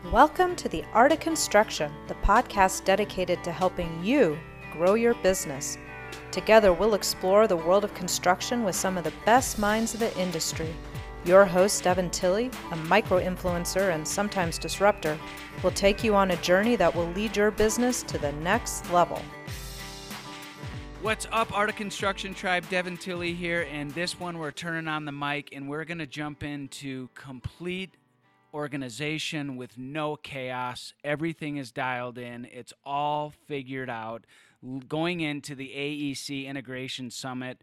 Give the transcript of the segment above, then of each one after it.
Welcome to The Art of Construction, the podcast dedicated to helping you grow your business. Together, we'll explore the world of construction with some of the best minds of the industry. Your host, Devin Tilley, a micro-influencer and sometimes disruptor, will take you on a journey that will lead your business to the next level. What's up, Art of Construction Tribe? Devin Tilley here, and this one we're turning on the mic, and we're going to jump into complete organization with no chaos. Everything is dialed in. It's all figured out. Going into the AEC Integration Summit,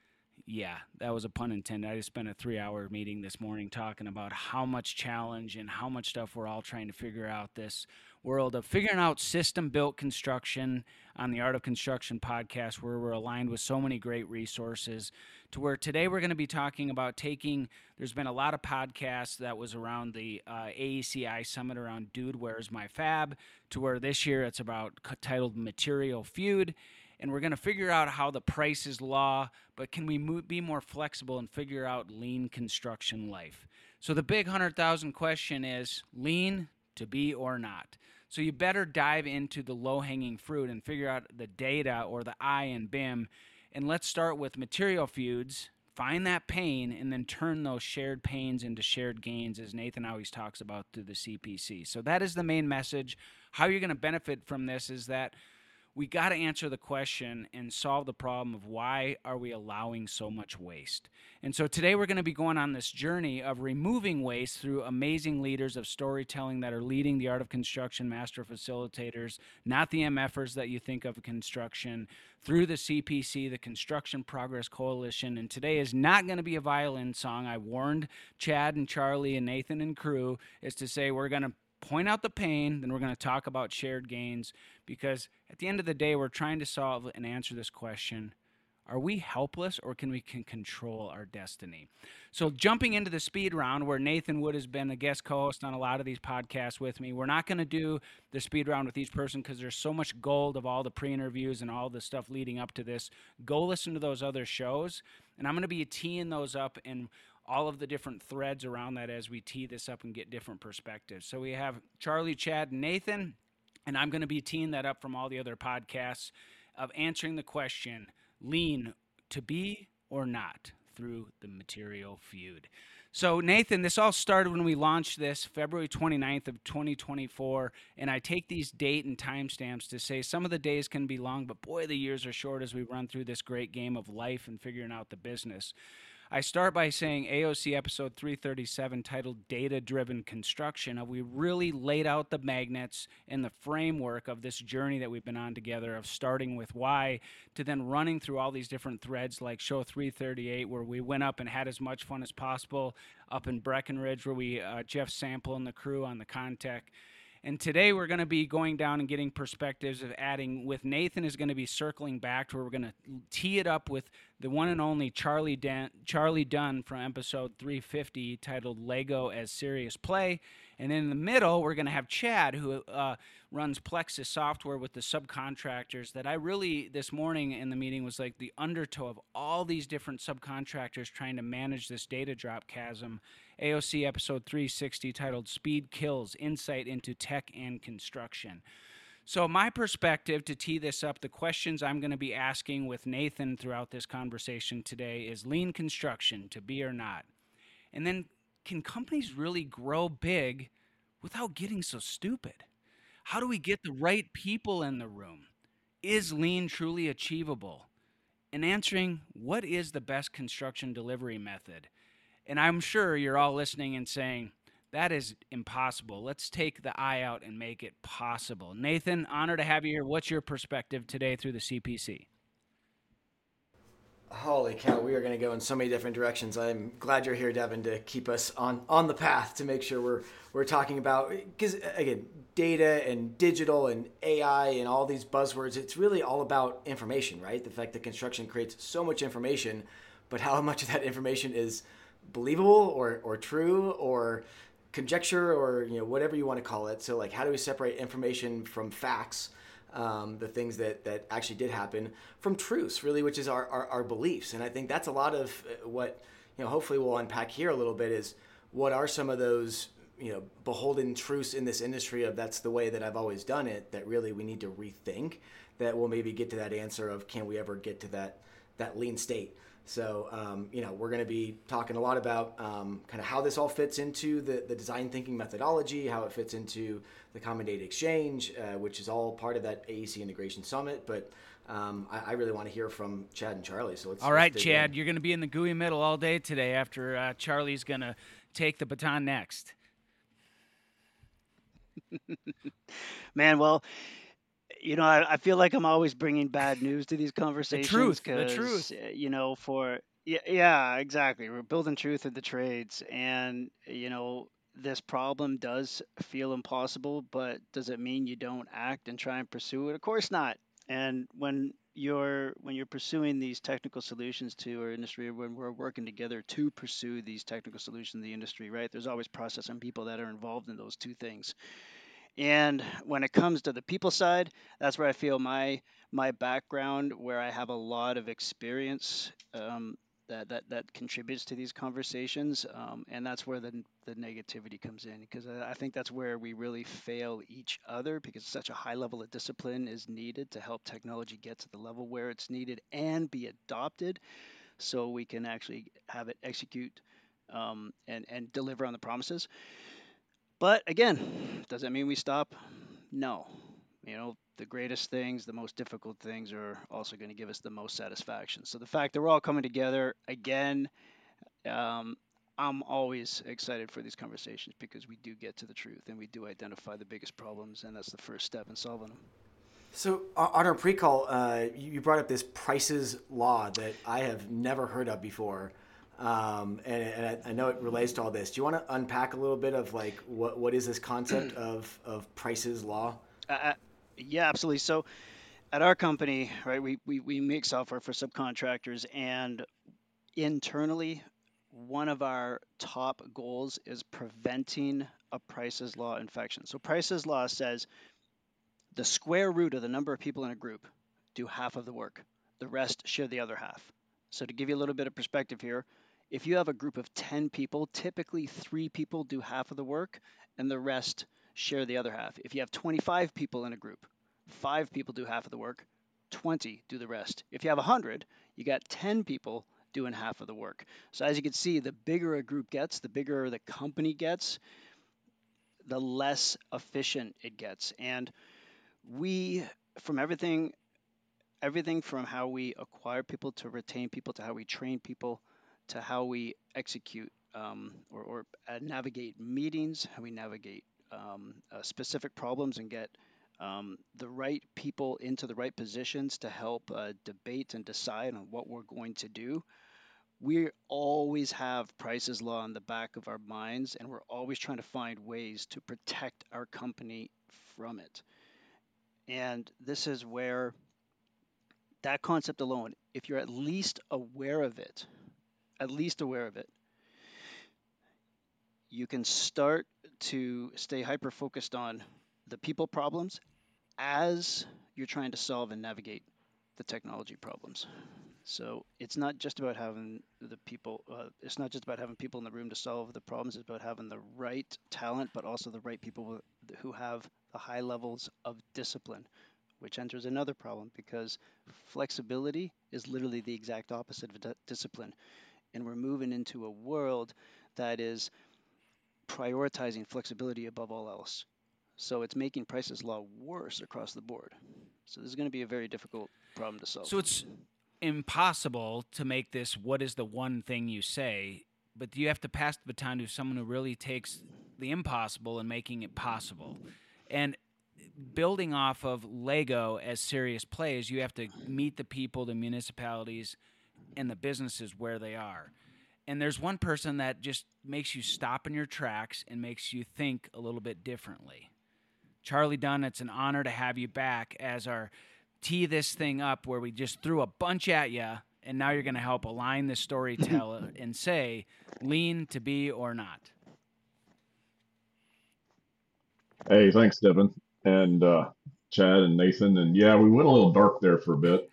yeah, that was a pun intended. I just spent a 3-hour meeting this morning talking about how much challenge and how much stuff we're all trying to figure out this world of figuring out system-built construction on the Art of Construction podcast, where we're aligned with so many great resources, to where today we're going to be talking about there's been a lot of podcasts that was around the AECI Summit around Dude, Where's My Fab, to where this year it's titled Material Feud. And we're going to figure out how the price is law, but can we be more flexible and figure out lean construction life? So the big 100,000 question is lean to be or not. So you better dive into the low-hanging fruit and figure out the data or the I in BIM. And let's start with material feuds, find that pain, and then turn those shared pains into shared gains, as Nathan always talks about through the CPC. So that is the main message. How you're going to benefit from this is that we got to answer the question and solve the problem of why are we allowing so much waste. And so today we're going to be going on this journey of removing waste through amazing leaders of storytelling that are leading the Art of Construction master facilitators, not the MFers that you think of construction, through the CPC, the Construction Progress Coalition. And today is not going to be a violin song. I warned Chad and Charlie and Nathan and crew is to say we're going to point out the pain, then we're going to talk about shared gains, because at the end of the day, we're trying to solve and answer this question: are we helpless, or can we control our destiny? So jumping into the speed round, where Nathan Wood has been a guest co-host on a lot of these podcasts with me, we're not going to do the speed round with each person because there's so much gold of all the pre-interviews and all the stuff leading up to this. Go listen to those other shows, and I'm going to be teeing those up in all of the different threads around that as we tee this up and get different perspectives. So we have Charlie, Chad, and Nathan, and I'm going to be teeing that up from all the other podcasts of answering the question, lean to be or not, through the material feud. So Nathan, this all started when we launched this February 29th of 2024, and I take these date and timestamps to say some of the days can be long, but boy, the years are short as we run through this great game of life and figuring out the business. I start by saying AOC episode 337, titled Data-Driven Construction. We really laid out the magnets and the framework of this journey that we've been on together, of starting with why to then running through all these different threads, like show 338, where we went up and had as much fun as possible up in Breckenridge, where we Jeff Sample and the crew on the Contech. And today we're going to be going down and getting perspectives of adding with Nathan is going to be circling back to where we're going to tee it up with the one and only Charlie Dunn from episode 350, titled Lego as Serious Play. And then in the middle, we're going to have Chad, who runs Plexus Software with the subcontractors, that I really, this morning in the meeting, was like the undertow of all these different subcontractors trying to manage this data drop chasm. AOC episode 360, titled Speed Kills, Insight into Tech and Construction. So my perspective, to tee this up, the questions I'm going to be asking with Nathan throughout this conversation today is lean construction, to be or not? And then, can companies really grow big without getting so stupid? How do we get the right people in the room? Is lean truly achievable? And answering, what is the best construction delivery method? And I'm sure you're all listening and saying, that is impossible. Let's take the I out and make it possible. Nathan, honor to have you here. What's your perspective today through the CPC? Holy cow, we are going to go in so many different directions. I'm glad you're here, Devin, to keep us on the path, to make sure we're talking about, because again, data and digital and AI and all these buzzwords, it's really all about information, right? The fact that construction creates so much information, but how much of that information is believable or true or conjecture, or whatever you want to call it. So like, how do we separate information from facts, the things that actually did happen, from truths, really, which is our beliefs? And I think that's a lot of what hopefully we'll unpack here a little bit, is what are some of those beholden truths in this industry of that's the way that I've always done it, that really we need to rethink, that will maybe get to that answer of can we ever get to that lean state. So, we're going to be talking a lot about kind of how this all fits into the design thinking methodology, how it fits into the Common Data Exchange, which is all part of that AEC Integration Summit. But I really want to hear from Chad and Charlie. So all right, Chad, you're going to be in the GUI middle all day today after Charlie's going to take the baton next. Man, well, I feel like I'm always bringing bad news to these conversations. The truth. Yeah, exactly. We're building truth in the trades, and this problem does feel impossible, but does it mean you don't act and try and pursue it? Of course not. And when you're pursuing these technical solutions to our industry, when we're working together to pursue these technical solutions in the industry, right? There's always process and people that are involved in those two things. And when it comes to the people side, that's where I feel my background, where I have a lot of experience that contributes to these conversations, and that's where the negativity comes in, because I think that's where we really fail each other, because such a high level of discipline is needed to help technology get to the level where it's needed and be adopted, so we can actually have it execute and deliver on the promises. But again, does that mean we stop? No. The greatest things, the most difficult things are also going to give us the most satisfaction. So the fact that we're all coming together again, I'm always excited for these conversations, because we do get to the truth and we do identify the biggest problems, and that's the first step in solving them. So on our pre-call, you brought up this Price's Law that I have never heard of before. And I know it relates to all this. Do you want to unpack a little bit of like what is this concept of Price's Law? Yeah, absolutely. So at our company, right, we make software for subcontractors, and internally, one of our top goals is preventing a Price's Law infection. So Price's Law says the square root of the number of people in a group do half of the work. The rest share the other half. So to give you a little bit of perspective here, if you have a group of 10 people, typically 3 people do half of the work and the rest share the other half. If you have 25 people in a group, 5 people do half of the work, 20 do the rest. If you have 100, you got 10 people doing half of the work. So as you can see, the bigger a group gets, the bigger the company gets, the less efficient it gets. And we, from everything from how we acquire people to retain people, to how we train people, to how we execute or navigate meetings, how we navigate specific problems and get the right people into the right positions to help debate and decide on what we're going to do. We always have Price's Law in the back of our minds, and we're always trying to find ways to protect our company from it. And this is where that concept alone, if you're at least aware of it, you can start to stay hyper-focused on the people problems as you're trying to solve and navigate the technology problems. So it's not just about having the people, it's not just about having people in the room to solve the problems, it's about having the right talent, but also the right people who have the high levels of discipline, which enters another problem, because flexibility is literally the exact opposite of discipline. And we're moving into a world that is prioritizing flexibility above all else. So it's making Price's Law worse across the board. So this is going to be a very difficult problem to solve. So it's impossible to make this what is the one thing you say, but you have to pass the baton to someone who really takes the impossible and making it possible. And building off of Lego as serious plays, you have to meet the people, the municipalities, and the businesses where they are. And there's one person that just makes you stop in your tracks and makes you think a little bit differently. Charlie Dunn, it's an honor to have you back as our tee this thing up, where we just threw a bunch at you, and now you're going to help align the storyteller and say, lean to be or not. Hey, thanks, Devin, and Chad and Nathan. And yeah, we went a little dark there for a bit.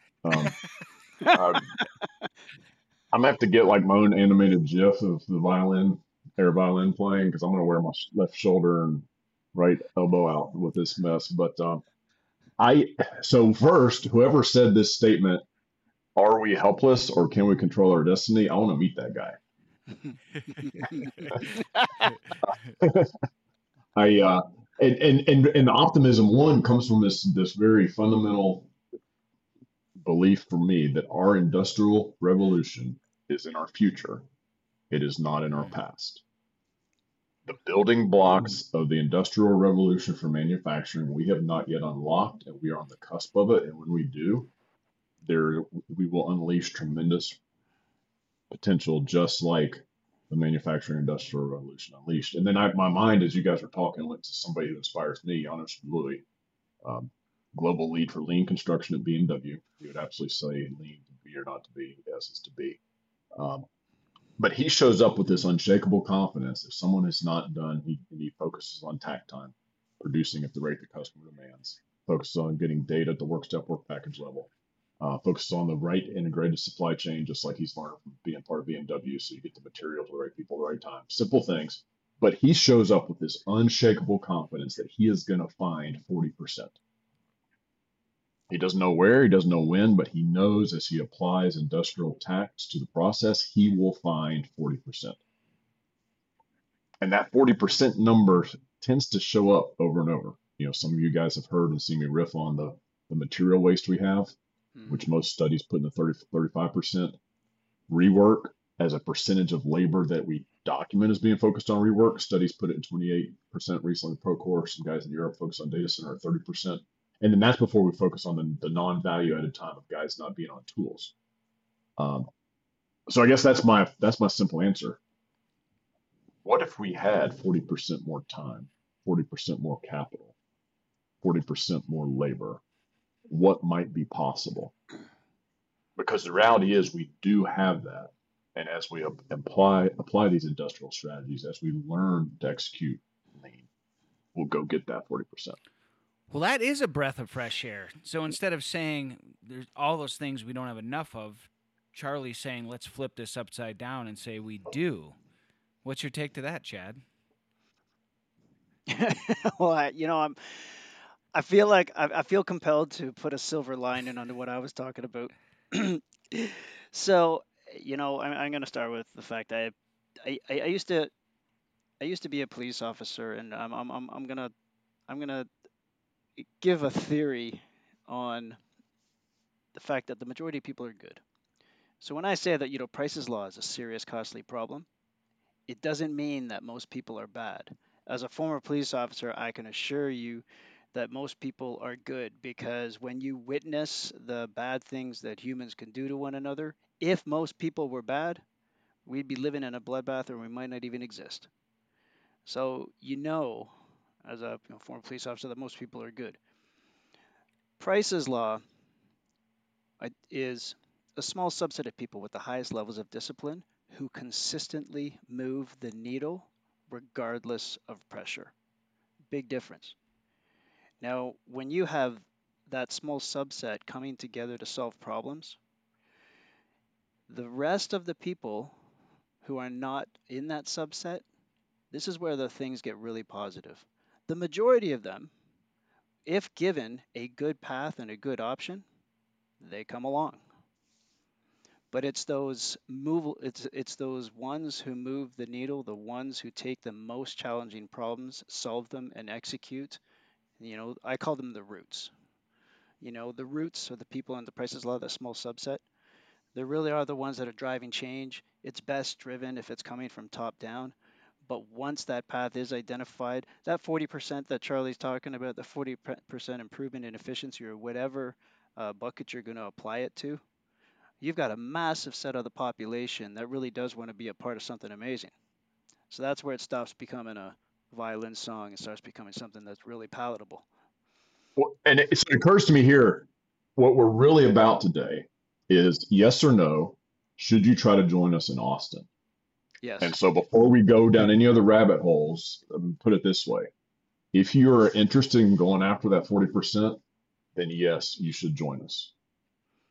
I'm going to have to get like my own animated GIF of the violin air violin playing because I'm going to wear my left shoulder and right elbow out with this mess. But so first, whoever said this statement, are we helpless or can we control our destiny? I want to meet that guy. And the optimism one comes from this very fundamental belief for me that our industrial revolution is in our future. It is not in our past. The building blocks of the industrial revolution for manufacturing we have not yet unlocked, and we are on the cusp of it. And when we do, we will unleash tremendous potential, just like the manufacturing industrial revolution unleashed. And then my mind, as you guys were talking, went to somebody who inspires me, Janos Louis, global lead for lean construction at BMW. He would absolutely say lean to be or not to be, yes, is to be. But he shows up with this unshakable confidence. If someone is not done, he focuses on tack time, producing at the rate the customer demands, focuses on getting data at the work step, work package level, focuses on the right integrated supply chain, just like he's learned from being part of BMW, so you get the material to the right people at the right time. Simple things. But he shows up with this unshakable confidence that he is going to find 40%. He doesn't know where, he doesn't know when, but he knows as he applies industrial tactics to the process, he will find 40%. And that 40% number tends to show up over and over. Some of you guys have heard and seen me riff on the material waste we have, which most studies put in the 35%. Rework as a percentage of labor that we document as being focused on rework. Studies put it in 28% recently. Procore, some guys in Europe focus on data center at 30%. And then that's before we focus on the non-value added time of guys not being on tools. So I guess that's my simple answer. What if we had 40% more time, 40% more capital, 40% more labor? What might be possible? Because the reality is we do have that. And as we apply these industrial strategies, as we learn to execute lean, we'll go get that 40%. Well, that is a breath of fresh air. So instead of saying there's all those things we don't have enough of, Charlie's saying let's flip this upside down and say we do. What's your take to that, Chad? Well, I feel like I feel compelled to put a silver lining onto what I was talking about. So, I'm going to start with the fact that I used to be a police officer, and I'm gonna give a theory on the fact that the majority of people are good. So when I say that Price's Law is a serious, costly problem, it doesn't mean that most people are bad. As a former police officer, I can assure you that most people are good, because when you witness the bad things that humans can do to one another, if most people were bad, we'd be living in a bloodbath, or we might not even exist. So as a former police officer, that most people are good. Price's Law is a small subset of people with the highest levels of discipline who consistently move the needle regardless of pressure. Big difference. Now, when you have that small subset coming together to solve problems, the rest of the people who are not in that subset, this is where the things get really positive. The majority of them, if given a good path and a good option, they come along. But it's those ones who move the needle, the ones who take the most challenging problems, solve them, and execute. I call them the roots. The roots are the people in the Price's Law, that small subset. They really are the ones that are driving change. It's best driven if it's coming from top down. But once that path is identified, that 40% that Charlie's talking about, the 40% improvement in efficiency, or whatever bucket you're going to apply it to, you've got a massive set of the population that really does want to be a part of something amazing. So that's where it stops becoming a violin song and starts becoming something that's really palatable. Well, and it occurs to me here, what we're really about today is yes or no, should you try to join us in Austin? Yes. And so before we go down any other rabbit holes, put it this way. If you're interested in going after that 40%, then yes, you should join us.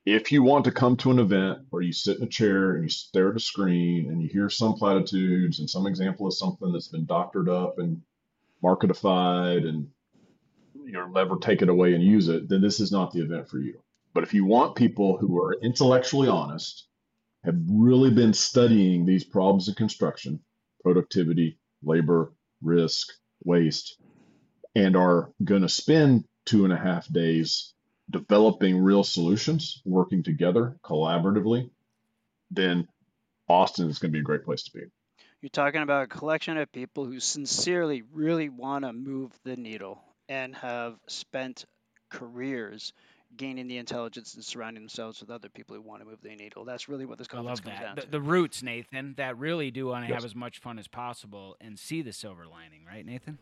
If you want to come to an event where you sit in a chair and you stare at a screen and you hear some platitudes and some example of something that's been doctored up and marketified and you'll never take it away and use it, then this is not the event for you. But if you want people who are intellectually honest, have really been studying these problems in construction, productivity, labor, risk, waste, and are going to spend 2.5 days developing real solutions, working together collaboratively, then Austin is going to be a great place to be. You're talking about a collection of people who sincerely really want to move the needle and have spent careers gaining the intelligence and surrounding themselves with other people who want to move the needle. That's really what this I conference love comes down that. to. The roots, Nathan, that really do want to Yes. have as much fun as possible and see the silver lining, right, Nathan?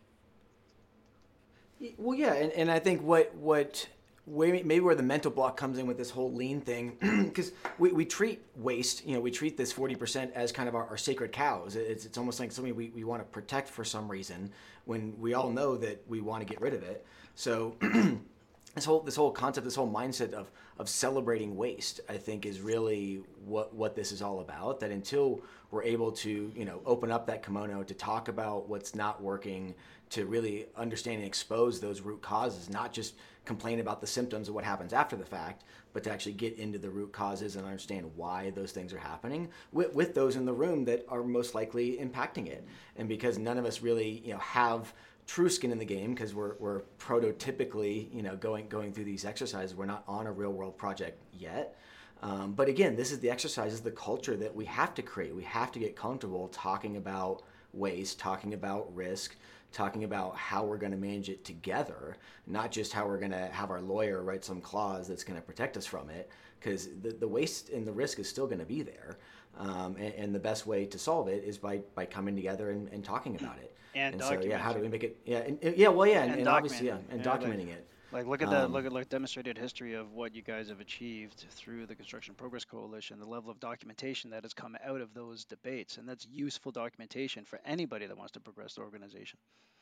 Well, yeah, and I think what maybe where the mental block comes in with this whole lean thing, because we treat waste, we treat this 40% as kind of our sacred cows. It's almost like something we want to protect for some reason, when we all know that we want to get rid of it. So this whole concept, this whole mindset of celebrating waste, I think is really what this is all about. That until we're able to open up that kimono to talk about what's not working, to really understand and expose those root causes, not just complain about the symptoms of what happens after the fact, but to actually get into the root causes and understand why those things are happening with those in the room that are most likely impacting it. And because none of us really have true skin in the game, because we're prototypically going through these exercises, we're not on a real world project yet. But again, this is the exercises, the culture that we have to create. We have to get comfortable talking about waste, talking about risk, talking about how we're going to manage it together, not just how we're going to have our lawyer write some clause that's going to protect us from it, because the waste and the risk is still going to be there. And the best way to solve it is by coming together and talking about it. And so, documenting. how do we make it? And obviously, and documenting it. Like look at the demonstrated history of what you guys have achieved through the Construction Progress Coalition, the level of documentation that has come out of those debates, and that's useful documentation for anybody that wants to progress the organization.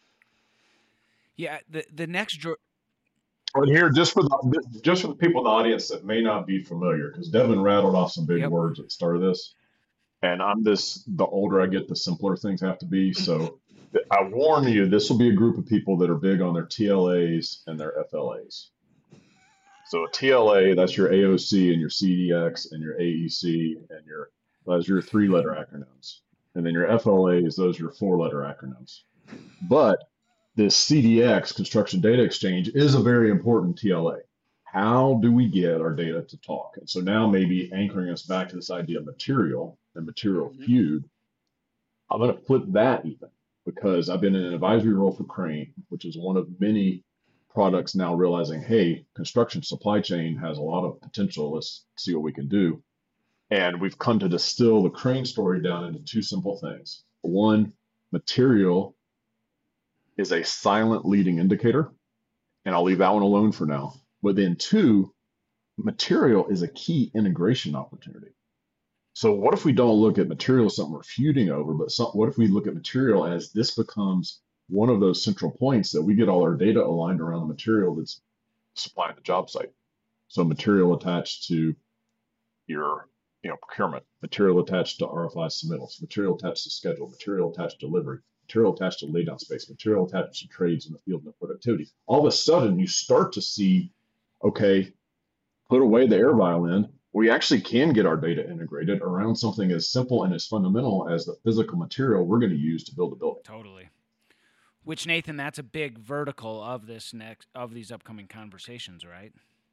Yeah, the next But here, just for the people in the audience that may not be familiar, because Devin rattled off some big words at the start of this, and the older I get, the simpler things have to be. So I warn you, this will be a group of people that are big on their TLAs and their FLAs. So a TLA, that's your AOC and your CDX and your AEC and those are your 3-letter acronyms. And then your FLAs, those are your 4-letter acronyms. But this CDX, Construction Data Exchange, is a very important TLA. How do we get our data to talk? And so now maybe anchoring us back to this idea of material and material feud, I'm going to flip that even, because I've been in an advisory role for Crane, which is one of many products now realizing, hey, construction supply chain has a lot of potential. Let's see what we can do. And we've come to distill the Crane story down into 2 simple things. One, material is a silent leading indicator, and I'll leave that one alone for now. But then 2, material is a key integration opportunity. So what if we don't look at material as something we're feuding over, but what if we look at material as this becomes one of those central points that we get all our data aligned around the material that's supplying the job site. So material attached to your procurement, material attached to RFI submittals, material attached to schedule, material attached to delivery, material attached to laydown space, material attached to trades in the field and productivity. All of a sudden, you start to see, okay, put away the air violin. We actually can get our data integrated around something as simple and as fundamental as the physical material we're going to use to build a building. Totally. Which, Nathan, that's a big vertical of these upcoming conversations, right?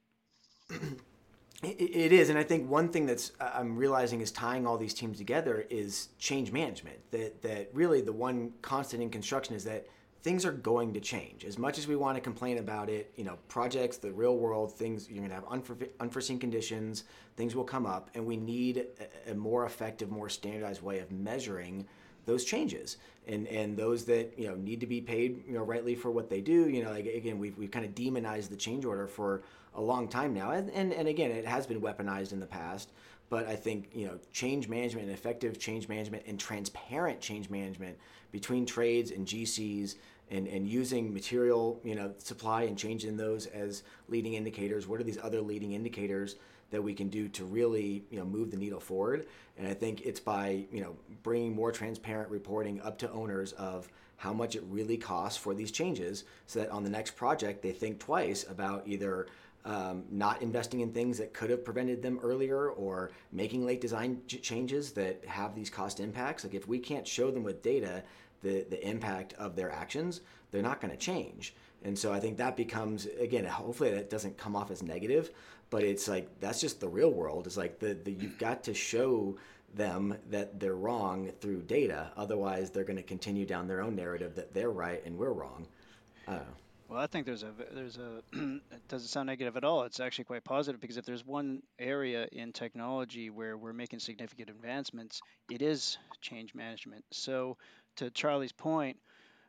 It is, and I think one thing that's I'm realizing is tying all these teams together is change management. That really the one constant in construction is that things are going to change. As much as we want to complain about it, projects, the real world, things, you're going to have unforeseen conditions, things will come up, and we need a more effective, more standardized way of measuring those changes. And those that need to be paid rightly for what they do. Like again, we've kind of demonized the change order for a long time now, and again, it has been weaponized in the past. But I think change management and effective change management and transparent change management between trades and GCs and using material, supply and changing those as leading indicators. What are these other leading indicators that we can do to really, move the needle forward? And I think it's by, bringing more transparent reporting up to owners of how much it really costs for these changes, so that on the next project they think twice about either not investing in things that could have prevented them earlier, or making late design changes that have these cost impacts. Like, if we can't show them with data the impact of their actions, they're not going to change. And so I think that becomes, again, hopefully that doesn't come off as negative, but it's like, that's just the real world. It's like you've got to show them that they're wrong through data. Otherwise, they're going to continue down their own narrative that they're right and we're wrong. Well, I think there's a it doesn't sound negative at all. It's actually quite positive, because if there's one area in technology where we're making significant advancements, it is change management. So to Charlie's point,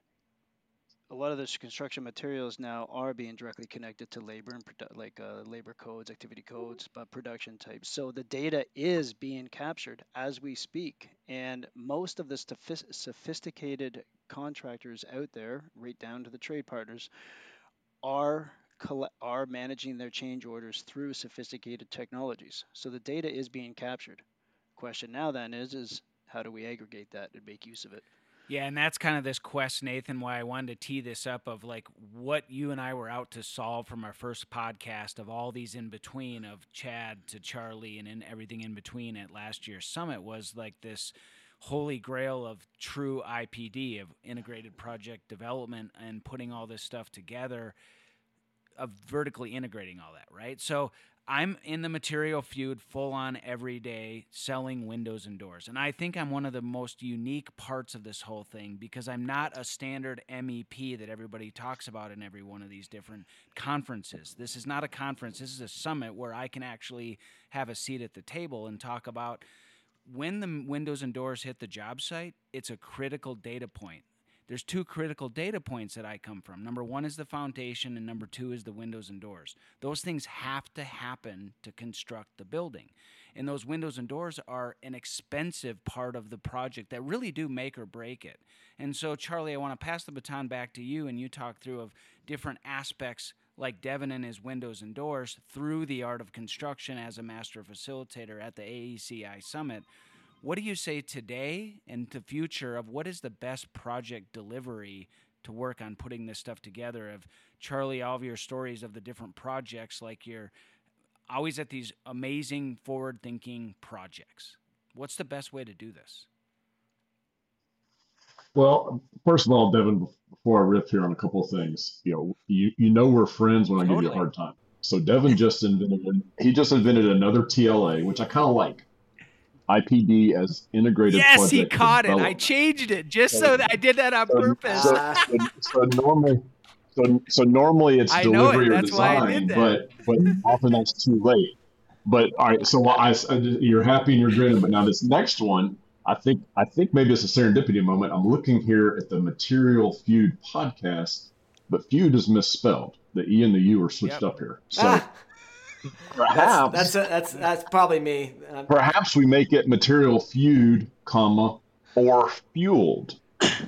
a lot of those construction materials now are being directly connected to labor and labor codes, activity codes, but production types. So the data is being captured as we speak, and most of the sophisticated contractors out there, right down to the trade partners, are managing their change orders through sophisticated technologies. So the data is being captured. Question now then is how do we aggregate that and make use of it? Yeah, and that's kind of this quest, Nathan, why I wanted to tee this up of like what you and I were out to solve from our first podcast, of all these in between, of Chad to Charlie and everything in between at last year's summit, was like this holy grail of true IPD, of integrated project development, and putting all this stuff together, of vertically integrating all that, right? So I'm in the material feud full on every day selling windows and doors. And I think I'm one of the most unique parts of this whole thing, because I'm not a standard MEP that everybody talks about in every one of these different conferences. This is not a conference. This is a summit where I can actually have a seat at the table and talk about when the windows and doors hit the job site. It's a critical data point. There's two critical data points that I come from. Number one is the foundation, and number two is the windows and doors. Those things have to happen to construct the building. And those windows and doors are an expensive part of the project that really do make or break it. And so, Charlie, I want to pass the baton back to you, and you talk through of different aspects, like Devin and his windows and doors, through the art of construction as a master facilitator at the AECI Summit. What do you say today and the future of what is the best project delivery to work on putting this stuff together? Of Charlie, all of your stories of the different projects, like you're always at these amazing forward-thinking projects. What's the best way to do this? Well, first of all, Devin, before I riff here on a couple of things, you know we're friends when I give you a hard time. So Devin just invented another TLA, which I kind of like. IPD as integrated project. Yes, he caught it. I changed it just so that I did that on purpose. So normally it's delivery or design, but often that's too late. But all right, so you're happy and you're grinning, but now this next one, I think maybe it's a serendipity moment. I'm looking here at the Material Feud podcast, but feud is misspelled. The E and the U are switched up here. So. Perhaps that's probably me. Perhaps we make it Material Feud, or fueled.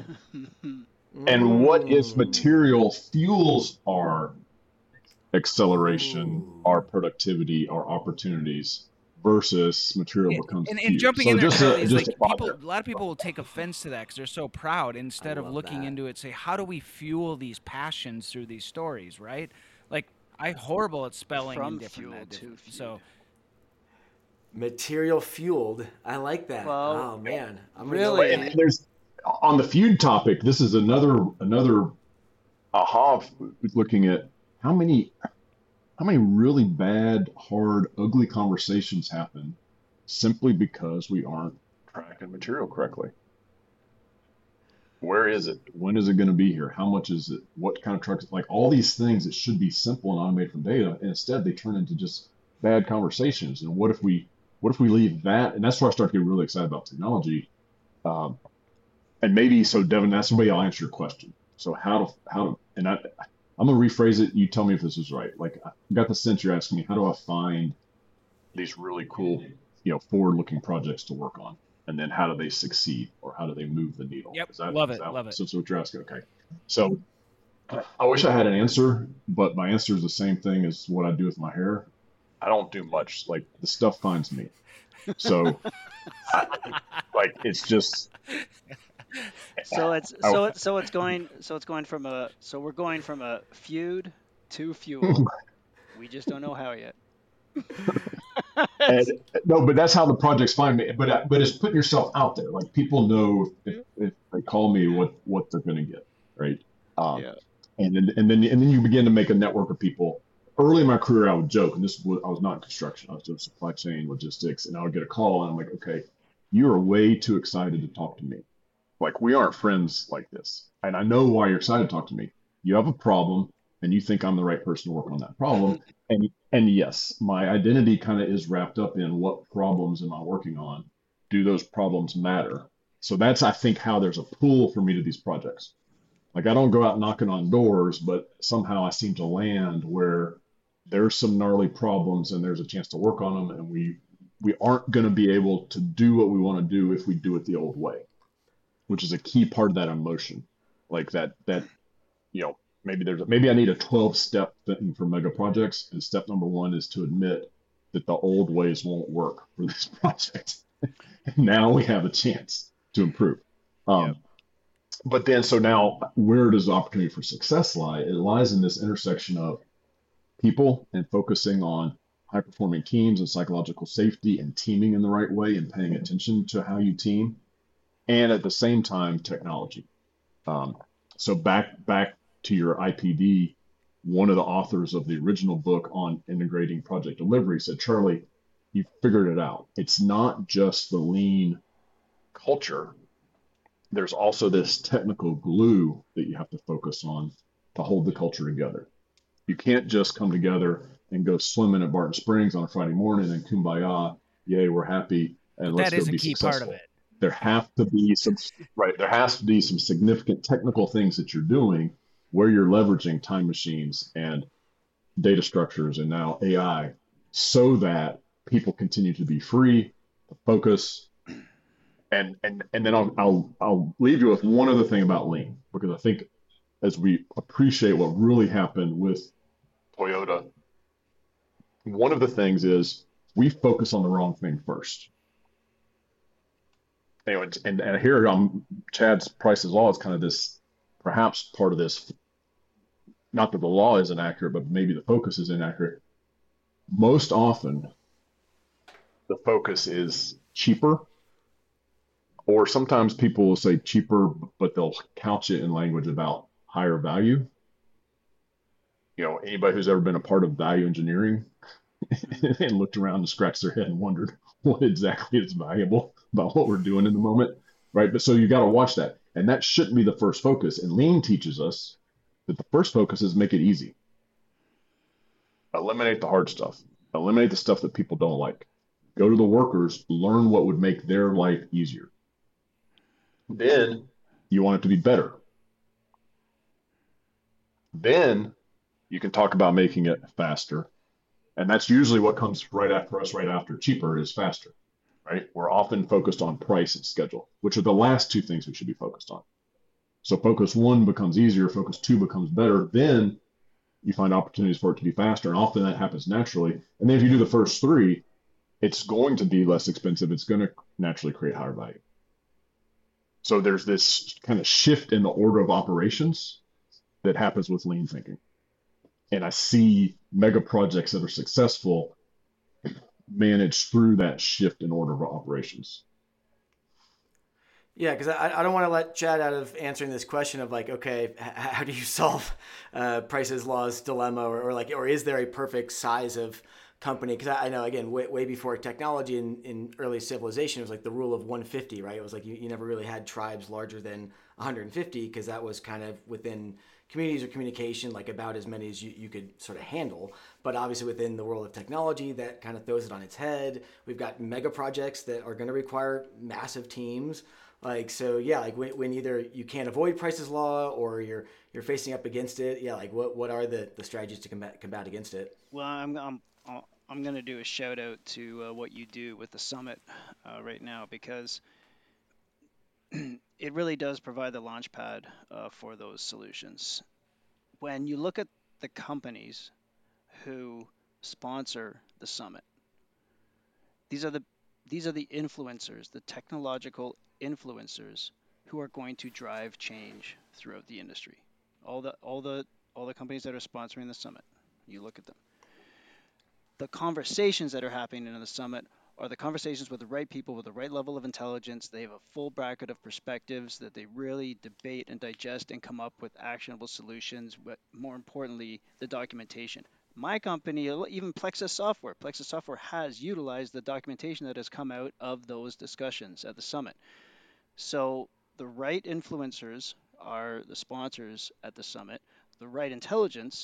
And what if material fuels our acceleration, our productivity, our opportunities, versus material becomes and fueled? Jumping in there, Charlie, is like a lot of people will take offense to that because they're so proud. Instead of looking into it, say, how do we fuel these passions through these stories, right? Like, I'm horrible at spelling From different. fuel to feud. So material fueled. I like that. Well, oh man, I'm really. And there's on the feud topic. This is another aha. Looking at how many really bad, hard, ugly conversations happen simply because we aren't tracking material correctly. Where is it? When is it going to be here? How much is it? What kind of trucks? Like all these things that should be simple and automated from data, and instead they turn into just bad conversations. And what if we leave that? And that's where I start to get really excited about technology. And maybe so, Devin, that's the way I'll answer your question. So how to and I'm gonna rephrase it. You tell me if this is right. Like I got the sense you're asking me, how do I find these really cool, forward-looking projects to work on? And then how do they succeed, or how do they move the needle? Yep, love it. So what you're asking, okay. So I wish I had an answer, but my answer is the same thing as what I do with my hair. I don't do much. Like the stuff finds me. So I, like it's just So it's I, so it's so it's going so it's going from a so we're going from a feud to fuel. We just don't know how yet. and no, but that's how the projects find me. But it's putting yourself out there. Like people know if they call me what they're gonna get, right? Um, Yeah. and then you begin to make a network of people. Early in my career, I would joke, and I was not in construction. I was doing supply chain logistics, and I would get a call, and I'm like, okay, you are way too excited to talk to me. Like we aren't friends like this, and I know why you're excited to talk to me. You have a problem, and you think I'm the right person to work on that problem. And yes, my identity kind of is wrapped up in what problems am I working on? Do those problems matter? So that's I think how there's a pull for me to these projects. Like I don't go out knocking on doors, but somehow I seem to land where there's some gnarly problems and there's a chance to work on them, and we aren't going to be able to do what we want to do if we do it the old way, which is a key part of that emotion. Like that maybe I need a 12 step thing for mega projects, and step number one is to admit that the old ways won't work for this project. Now we have a chance to improve. Yep. Um, but then, so now, where does the opportunity for success lie? It lies in this intersection of people and focusing on high performing teams and psychological safety and teaming in the right way and paying attention to how you team, and at the same time, technology. Um, so back to your IPD, one of the authors of the original book on integrating project delivery said, Charlie, you figured it out. It's not just the lean culture. There's also this technical glue that you have to focus on to hold the culture together. You can't just come together and go swimming at Barton Springs on a Friday morning and kumbaya, yay, we're happy, and But let's that go is a be key part of successful. it. There have to be some right. There has to be some significant technical things that you're doing where you're leveraging time machines and data structures and now AI, so that people continue to be free, to focus, and then I'll leave you with one other thing about lean, because I think as we appreciate what really happened with Toyota, one of the things is we focus on the wrong thing first. Anyway, and here Chad's Price's Law is kind of this, perhaps part of this. Not that the law is inaccurate, but maybe the focus is inaccurate. Most often, the focus is cheaper, or sometimes people will say cheaper, but they'll couch it in language about higher value. Anybody who's ever been a part of value engineering and looked around and scratched their head and wondered what exactly is valuable about what we're doing in the moment, right? But so you got to watch that. And that shouldn't be the first focus. And lean teaches us that the first focus is make it easy. Eliminate the hard stuff. Eliminate the stuff that people don't like. Go to the workers, learn what would make their life easier. Then you want it to be better. Then you can talk about making it faster. And that's usually what comes right after cheaper is faster, right? We're often focused on price and schedule, which are the last two things we should be focused on. So focus one becomes easier, focus two becomes better. Then you find opportunities for it to be faster. And often that happens naturally. And then if you do the first three, it's going to be less expensive. It's going to naturally create higher value. So there's this kind of shift in the order of operations that happens with lean thinking. And I see mega projects that are successful manage through that shift in order of operations. Yeah, because I don't want to let Chad out of answering this question of like, okay, how do you solve Price's Law's dilemma, or is there a perfect size of company? Because I know, again, way before technology in early civilization, it was like the rule of 150, right? It was like you never really had tribes larger than 150 because that was kind of within communities or communication, like about as many as you could sort of handle. But obviously within the world of technology, that kind of throws it on its head. We've got mega projects that are going to require massive teams. Like, so yeah, like when either you can't avoid Price's Law or you're facing up against it. Yeah, like what are the strategies to combat against it? Well, I'm going to do a shout out to what you do with the summit right now, because it really does provide the launch pad for those solutions. When you look at the companies who sponsor the summit, these are the influencers, the technological influencers who are going to drive change throughout the industry. All the companies that are sponsoring the summit, you look at them. The conversations that are happening in the summit are the conversations with the right people with the right level of intelligence. They have a full bracket of perspectives that they really debate and digest and come up with actionable solutions, but more importantly, the documentation. My company, even Plexus Software has utilized the documentation that has come out of those discussions at the summit. So the right influencers are the sponsors at the summit. The right intelligence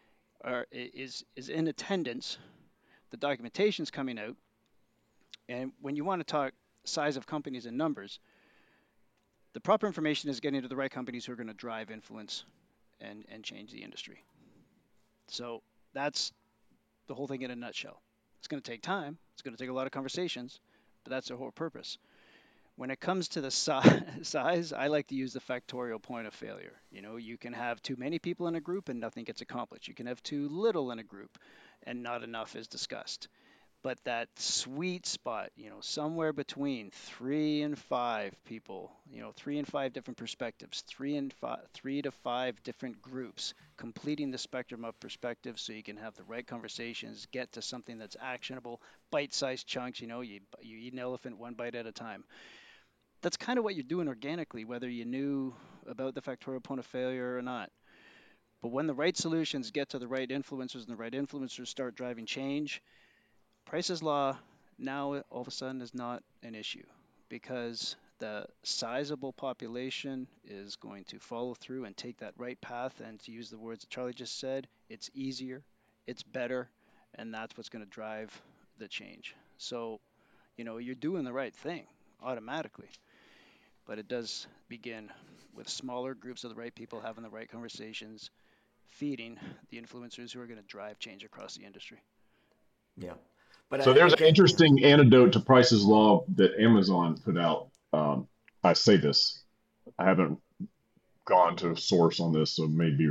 is in attendance. The documentation's coming out. And when you want to talk size of companies and numbers, the proper information is getting to the right companies who are going to drive influence and change the industry. So that's the whole thing in a nutshell. It's going to take time. It's going to take a lot of conversations, but that's the whole purpose. When it comes to the size, I like to use the factorial point of failure. You can have too many people in a group and nothing gets accomplished. You can have too little in a group and not enough is discussed. But that sweet spot, somewhere between 3 and 5 people, 3 and 5 different perspectives, 3 to 5 different groups, completing the spectrum of perspectives so you can have the right conversations, get to something that's actionable, bite-sized chunks. You eat an elephant one bite at a time. That's kind of what you're doing organically, whether you knew about the factorial point of failure or not. But when the right solutions get to the right influencers and the right influencers start driving change, Price's Law now all of a sudden is not an issue because the sizable population is going to follow through and take that right path. And to use the words that Charlie just said, it's easier, it's better, and that's what's going to drive the change. So, you're doing the right thing automatically, but it does begin with smaller groups of the right people having the right conversations, feeding the influencers who are going to drive change across the industry. Yeah. But So there's an interesting antidote to Price's Law that Amazon put out. I say this, I haven't gone to a source on this, so maybe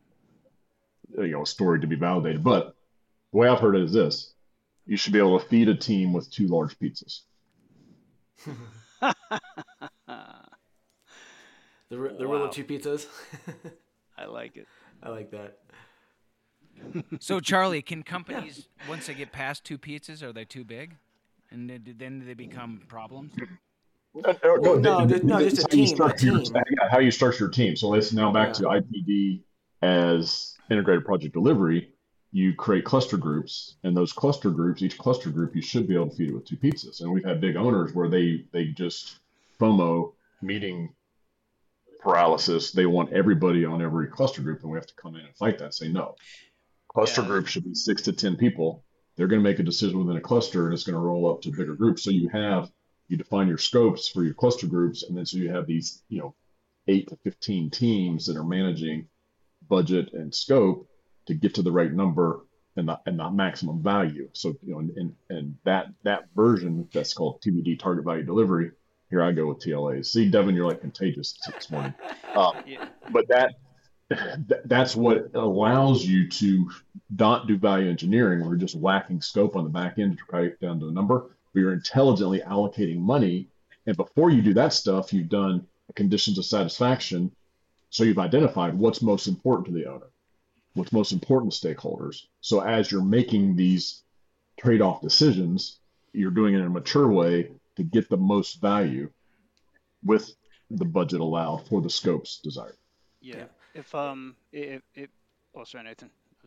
a story to be validated. But the way I've heard it is this: you should be able to feed a team with 2 large pizzas. The rule of 2 pizzas. I like it. I like that. So, Charlie, can companies, once they get past 2 pizzas, are they too big? And then they become problems? Just a team. How you structure your team. So let's now back to IPD as integrated project delivery. You create cluster groups, and those cluster groups, each cluster group, you should be able to feed it with 2 pizzas. And we've had big owners where they just FOMO, meeting paralysis. They want everybody on every cluster group, and we have to come in and fight that. Say no. Cluster group should be 6 to 10 people. They're going to make a decision within a cluster, and it's going to roll up to bigger groups. So you define your scopes for your cluster groups, and then so you have these 8 to 15 teams that are managing budget and scope to get to the right number and not maximum value. So and that version that's called TBD, target value delivery. Here I go with TLAs. See, Devin, you're like contagious this morning. But that's what allows you to not do value engineering where you're just whacking scope on the back end to try to get down to a number. But you're intelligently allocating money. And before you do that stuff, you've done conditions of satisfaction. So you've identified what's most important to the owner, what's most important to stakeholders. So as you're making these trade-off decisions, you're doing it in a mature way to get the most value with the budget allowed for the scopes desired. Yeah. Sorry, Nathan.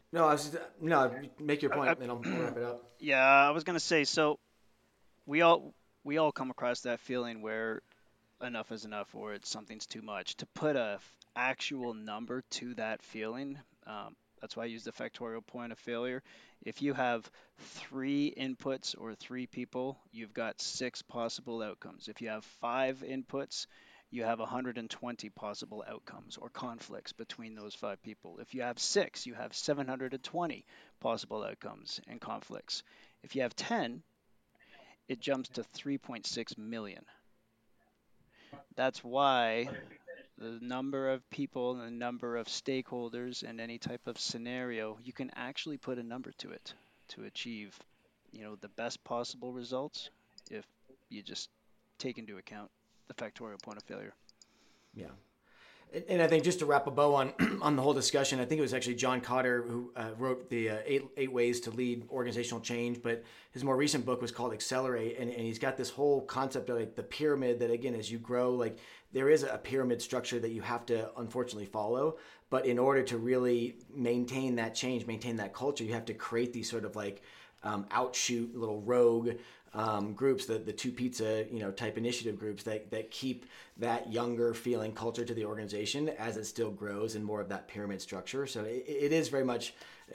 Make your point, and I'll wrap it up. Yeah, I was gonna say, so we all come across that feeling where enough is enough, or something's too much. To put a actual number to that feeling, that's why I use the factorial point of failure. If you have 3 inputs or 3 people, you've got 6 possible outcomes. If you have 5 inputs, you have 120 possible outcomes or conflicts between those 5 people. If you have 6, you have 720 possible outcomes and conflicts. If you have 10, it jumps to 3.6 million. That's why the number of people and the number of stakeholders in any type of scenario, you can actually put a number to it to achieve, the best possible results if you just take into account the factorial point of failure. Yeah. And I think just to wrap a bow on on the whole discussion, I think it was actually John Kotter who wrote the eight ways to lead organizational change. But his more recent book was called Accelerate, and he's got this whole concept of like the pyramid that, again, as you grow, like there is a pyramid structure that you have to unfortunately follow. But in order to really maintain that change, maintain that culture, you have to create these sort of like outshoot little rogue groups, the two pizza type initiative groups that keep that younger feeling culture to the organization as it still grows in more of that pyramid structure. So it is very much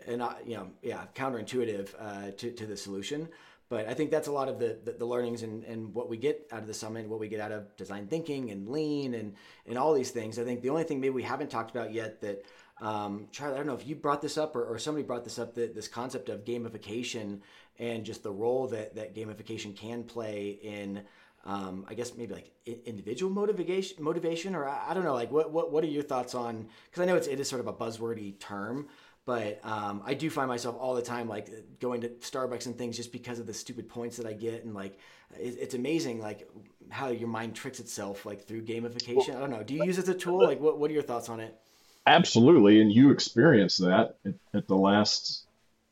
counterintuitive to the solution. But I think that's a lot of the learnings and what we get out of the summit, what we get out of design thinking and lean and all these things. I think the only thing maybe we haven't talked about yet that Charlie, I don't know if you brought this up or somebody brought this up, this concept of gamification and just the role that gamification can play in, I guess maybe like individual motivation, or I don't know, like what are your thoughts on? Because I know it is sort of a buzzwordy term, but I do find myself all the time like going to Starbucks and things just because of the stupid points that I get, and like it's amazing like how your mind tricks itself like through gamification. I don't know. Do you use it as a tool? Like what are your thoughts on it? Absolutely. And you experienced that at the last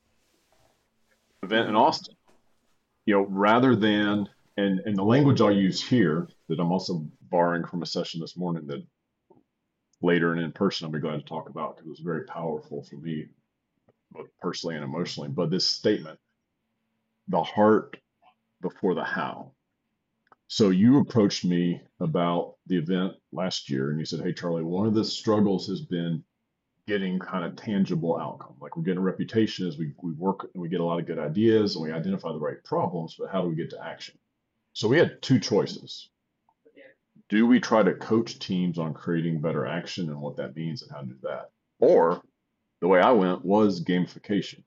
event in Austin. Rather than, and the language I'll use here that I'm also borrowing from a session this morning that later and in person I'll be glad to talk about because it was very powerful for me, both personally and emotionally. But this statement, the heart before the how. So you approached me about the event last year and you said, hey, Charlie, one of the struggles has been getting kind of tangible outcome. Like we're getting a reputation as we work and we get a lot of good ideas and we identify the right problems, but how do we get to action? So we had two choices. Do we try to coach teams on creating better action and what that means and how to do that? Or the way I went was gamification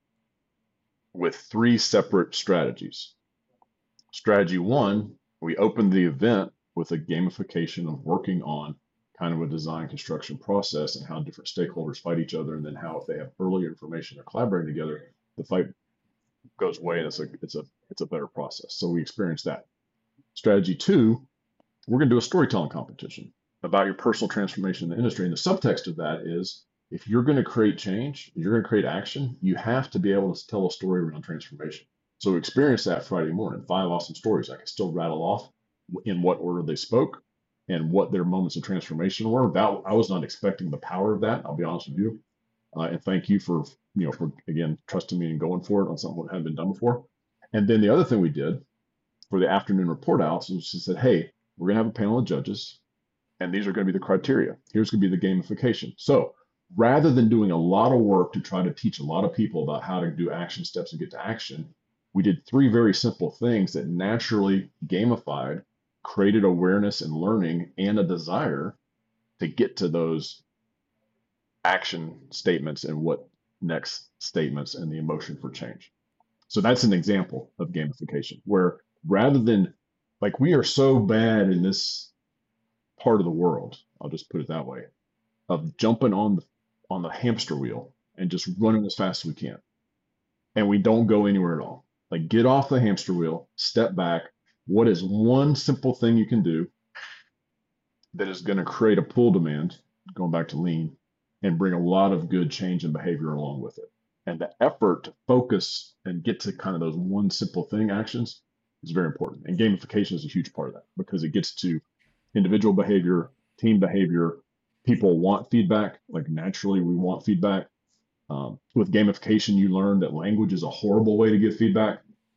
with 3 separate strategies. Strategy 1, we opened the event with a gamification of working on kind of a design construction process and how different stakeholders fight each other, and then how if they have earlier information or collaborating together, the fight goes away and it's a better process. So we experienced that. Strategy 2, we're going to do a storytelling competition about your personal transformation in the industry, and the subtext of that is if you're going to create change, if you're going to create action, you have to be able to tell a story around transformation. So we experienced that Friday morning, 5 awesome stories. I can still rattle off in what order they spoke and what their moments of transformation were. That I was not expecting the power of that. I'll be honest with you. And thank you for again, trusting me and going for it on something that hadn't been done before. And then the other thing we did for the afternoon report outs was just said, hey, we're going to have a panel of judges and these are going to be the criteria. Here's going to be the gamification. So rather than doing a lot of work to try to teach a lot of people about how to do action steps and get to action, we did 3 very simple things that naturally gamified, created awareness and learning and a desire to get to those action statements and what next statements and the emotion for change. So that's an example of gamification where rather than like we are so bad in this part of the world, I'll just put it that way, of jumping on the hamster wheel and just running as fast as we can. And we don't go anywhere at all. Like get off the hamster wheel, step back. What is one simple thing you can do that is going to create a pull demand, going back to lean, and bring a lot of good change in behavior along with it? And the effort to focus and get to kind of those one simple thing actions is very important. And gamification is a huge part of that because it gets to individual behavior, team behavior. People want feedback. Like naturally, we want feedback. With gamification, you learn that language is a horrible way to give feedback.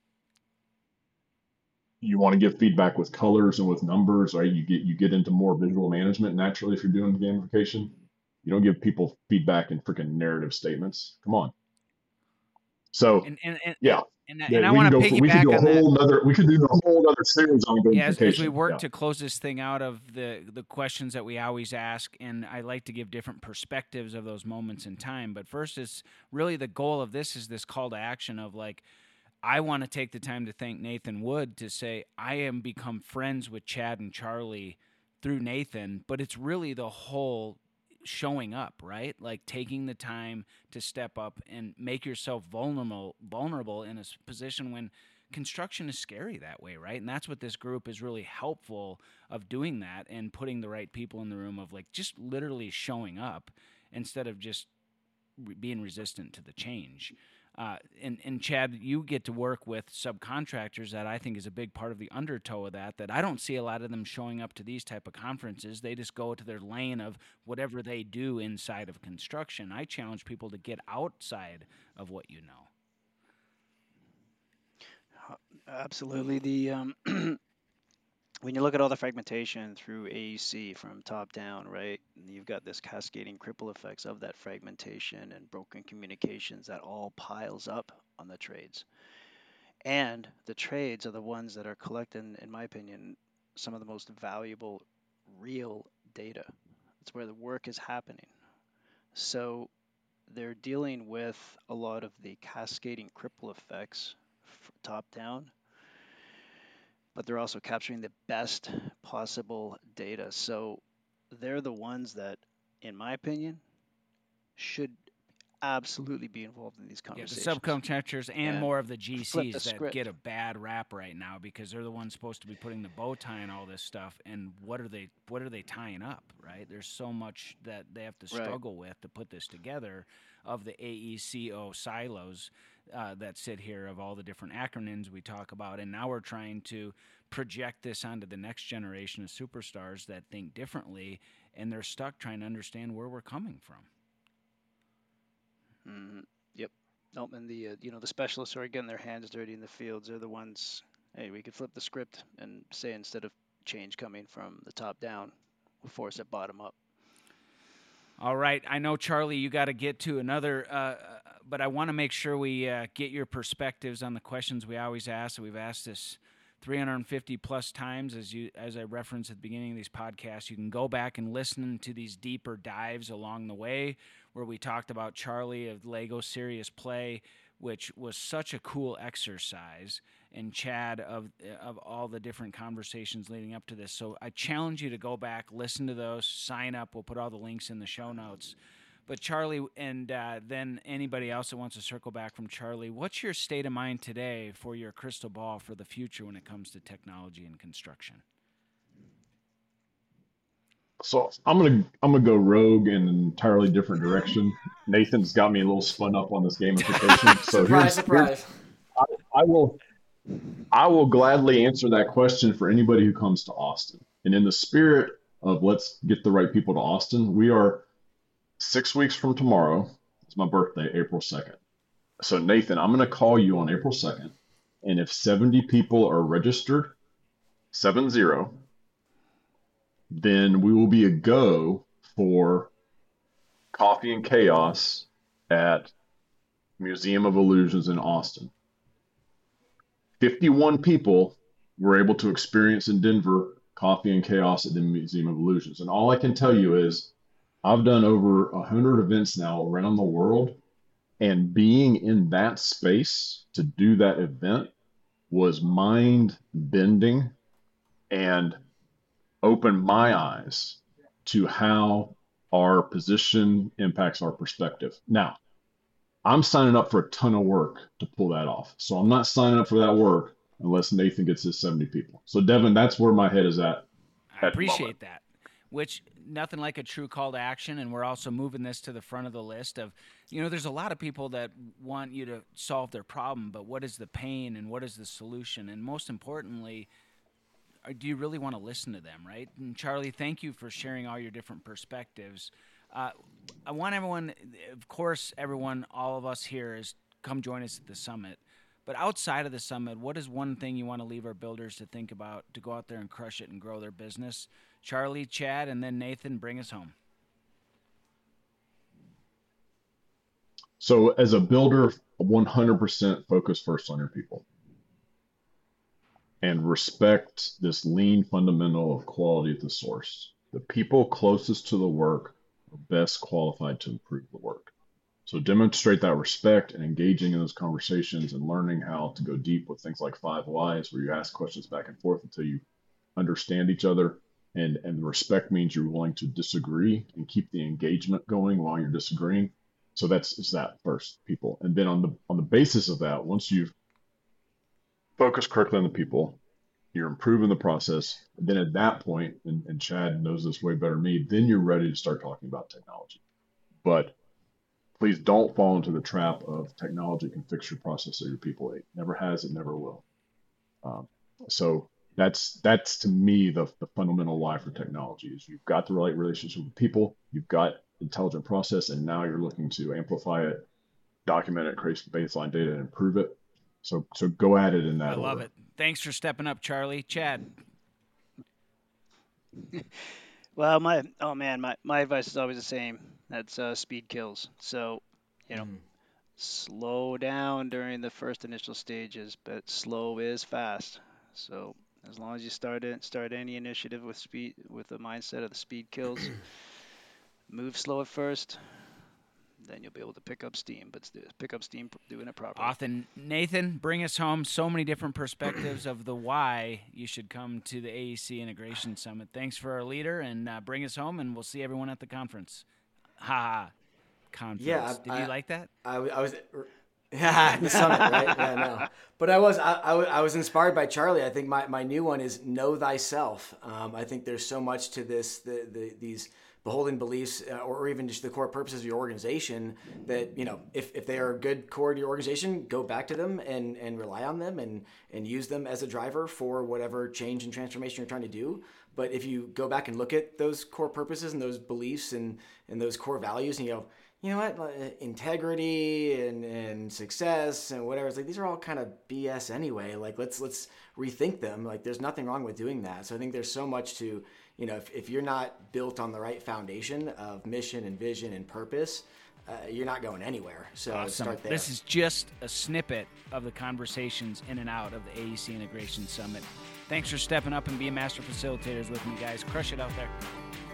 You want to give feedback with colors and with numbers, right? You get into more visual management naturally if you're doing gamification. You don't give people feedback in freaking narrative statements. Come on. So yeah. And I want to piggyback on that. We could do a whole other series on gamification. As we work to close this thing out of the questions that we always ask, and I like to give different perspectives of those moments in time. But first, is really the goal of this is this call to action of like, I want to take the time to thank Nathan Wood to say I am become friends with Chad and Charlie through Nathan, but it's really the whole showing up, right? Like taking the time to step up and make yourself vulnerable in a position when construction is scary that way, right? And that's what this group is really helpful of doing, that and putting the right people in the room of like just literally showing up instead of just being resistant to the change. And Chad, you get to work with subcontractors that I think is a big part of the undertow of that I don't see a lot of them showing up to these type of conferences. They just go to their lane of whatever they do inside of construction. I challenge people to get outside of what you know. Absolutely. When you look at all the fragmentation through AEC from top down, right, and you've got this cascading ripple effects of that fragmentation and broken communications that all piles up on the trades. And the trades are the ones that are collecting, in my opinion, some of the most valuable real data. That's where the work is happening. So they're dealing with a lot of the cascading ripple effects top down, but they're also capturing the best possible data. So they're the ones that, in my opinion, should absolutely be involved in these conversations. Yeah, the subcontractors and more of the GCs that script. get a bad rap right now because they're the ones supposed to be putting the bow tie and all this stuff. And what are they tying up, right? There's so much that they have to struggle with to put this together of the AECO silos that sit here of all the different acronyms we talk about. And now we're trying to project this onto the next generation of superstars that think differently, and they're stuck trying to understand where we're coming from. Mm-hmm. Yep. Nope. And the the specialists who are getting their hands dirty in the fields are the ones. Hey, we could flip the script and say instead of change coming from the top down, we'll force it bottom up. All right. I know, Charlie, you got to get to another, but I want to make sure we get your perspectives on the questions we always ask. We've asked this 350 plus times, as I referenced at the beginning of these podcasts. You can go back and listen to these deeper dives along the way where we talked about Charlie of Lego Serious Play, which was such a cool exercise, and Chad of all the different conversations leading up to this. So I challenge you to go back, listen to those, sign up. We'll put all the links in the show notes. But Charlie, and then anybody else that wants to circle back from Charlie, what's your state of mind today for your crystal ball for the future when it comes to technology and construction? So I'm gonna go rogue in an entirely different direction. Nathan's got me a little spun up on this gamification. So surprise. I will gladly answer that question for anybody who comes to Austin. And in the spirit of let's get the right people to Austin, we are 6 weeks from tomorrow. It's my birthday, April 2nd. So Nathan, I'm going to call you on April 2nd. And if 70 people are registered, 70, then we will be a go for Coffee and Chaos at Museum of Illusions in Austin. 51 people were able to experience in Denver Coffee and Chaos at the Museum of Illusions. And all I can tell you is I've done over 100 events now around the world, and being in that space to do that event was mind-bending and opened my eyes to how our position impacts our perspective. Now, I'm signing up for a ton of work to pull that off. So I'm not signing up for that work unless Nathan gets his 70 people. So Devin, that's where my head is at. I appreciate that. Which, nothing like a true call to action, and we're also moving this to the front of the list of, there's a lot of people that want you to solve their problem, but what is the pain and what is the solution? And most importantly, do you really want to listen to them, right? And Charlie, thank you for sharing all your different perspectives. I want everyone, of course, all of us here is come join us at the summit. But outside of the summit, what is one thing you want to leave our builders to think about to go out there and crush it and grow their business? Charlie, Chad, and then Nathan, bring us home. So as a builder, 100% focus first on your people and respect this lean fundamental of quality at the source. The people closest to the work are best qualified to improve the work. So demonstrate that respect and engaging in those conversations and learning how to go deep with things like 5 whys, where you ask questions back and forth until you understand each other. And respect means you're willing to disagree and keep the engagement going while you're disagreeing. So it's that first, people. And then on the basis of that, once you've focused correctly on the people, you're improving the process. And then at that point, and Chad knows this way better than me, then you're ready to start talking about technology. But please don't fall into the trap of technology can fix your process or your people. It never has, it never will. So that's to me the fundamental why for technology is you've got the right relationship with people, you've got intelligent process, and now you're looking to amplify it, document it, create some baseline data, and improve it. So go at it in that order. I love it. Thanks for stepping up, Charlie. Chad. Well, my advice is always the same. That's speed kills. So, slow down during the first initial stages, but slow is fast. So as long as you start any initiative with speed, with the mindset of the speed kills, move slow at first, then you'll be able to pick up steam. But pick up steam doing it properly. Awesome. Nathan, bring us home. So many different perspectives of the why you should come to the AEC Integration Summit. Thanks for our leader, and bring us home, and we'll see everyone at the conference. Conference. Yeah, Did you like that? I was the summit, right? Yeah, no. But I was inspired by Charlie. I think my new one is know thyself. I think there's so much to this, these beholden beliefs, or even just the core purposes of your organization that, if they are a good core to your organization, go back to them and rely on them and use them as a driver for whatever change and transformation you're trying to do. But if you go back and look at those core purposes and those beliefs and those core values, and you go, you know what, integrity and success and whatever, it's like, these are all kind of BS anyway. Like, let's rethink them. Like, there's nothing wrong with doing that. So I think there's so much to, if you're not built on the right foundation of mission and vision and purpose, you're not going anywhere. So awesome. Start there. This is just a snippet of the conversations in and out of the AEC Integration Summit. Thanks for stepping up and being master facilitators with me, guys. Crush it out there.